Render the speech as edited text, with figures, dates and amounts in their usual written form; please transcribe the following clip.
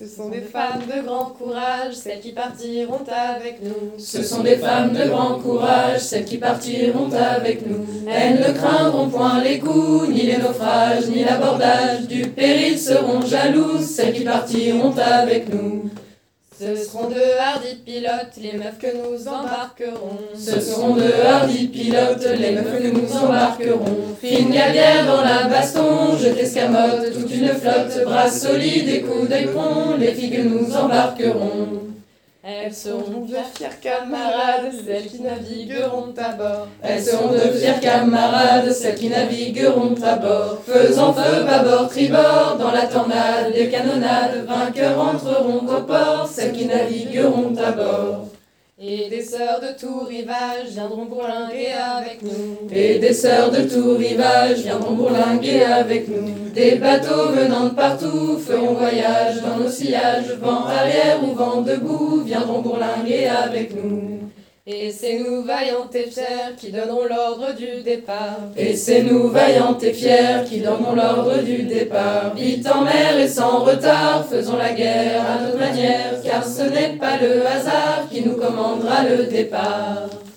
Ce sont des femmes de grand courage, celles qui partiront avec nous. Ce sont des femmes de grand courage, celles qui partiront avec nous. Elles ne craindront point les coups, ni les naufrages, ni l'abordage. Du péril seront jalouses, celles qui partiront avec nous. Ce seront de hardis pilotes, les meufs que nous embarquerons. Ce seront de hardis pilotes, les meufs que nous embarquerons. Fine gabière dans la baston, je t'escamote, toute une flotte, bras solides et coups d'œil prompt, les filles que nous embarquerons. Elles seront de fiers camarades, celles qui navigueront à bord. Elles seront de fiers camarades, celles qui navigueront à bord. Faisant feu, bâbord, tribord, dans la tornade des canonnades, vainqueurs entreront au port, celles qui navigueront à bord. Et des sœurs de tout rivage viendront bourlinguer avec nous. Et des sœurs de tout rivage viendront bourlinguer avec nous. Des bateaux venant de partout feront voyage dans nos sillages. Vent arrière ou vent debout viendront bourlinguer avec nous. Et c'est nous vaillantes et fiers qui donnerons l'ordre du départ. Et c'est nous vaillantes et fiers qui donnerons l'ordre du départ. Vite en mer et sans retard, faisons la guerre à notre manière, car ce n'est pas le hasard qui nous commandera le départ.